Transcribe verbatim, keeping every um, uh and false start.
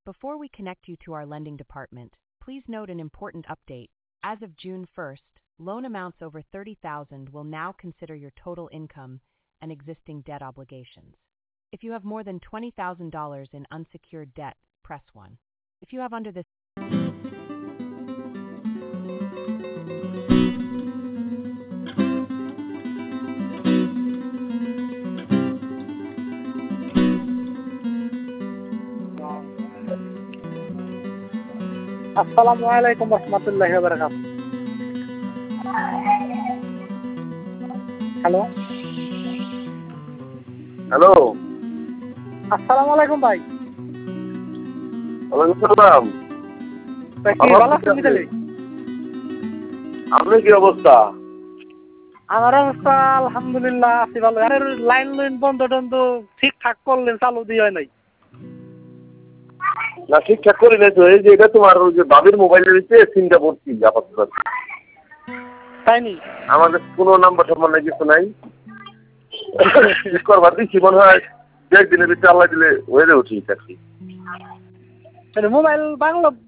Before we connect you to our lending department, please note an important update. As of June first, loan amounts over thirty thousand dollars will now consider your total income and existing debt obligations. If you have more than twenty thousand dollars in unsecured debt, press one. If you have under this আসসালামু আলাইকুম রহমতুল্লাহি ওয়া বারাকাতুহু। Hello hello, আসসালামু আলাইকুম ভাই। ওয়ালাইকুম সালাম। ভাই কি ভালো আছেন মিতালি? আপনার কি অবস্থা? আমার অবস্থা আলহামদুলিল্লাহ আছি ভালো। আরে লাইন লাইন বন্ধ টন্ধ ঠিকঠাক করলেন, চালু দিয়ে হয় নাই। না ঠিকঠাক করি নাই তো, এই যে এটা তোমার ওই যে বাবির মোবাইলের ভিতরে সিমটা ভর্তি আপাতত। তাই নি? আমাদের কোনো নাম্বার টাম্বার নাই, কিছু নাই। ঠিক করবার দিচ্ছি, মনে হয় দু একদিনের ভিতরে আল্লাহ দিলে হয়ে যাবে ঠিক আর কি। মোবাইল বাংলা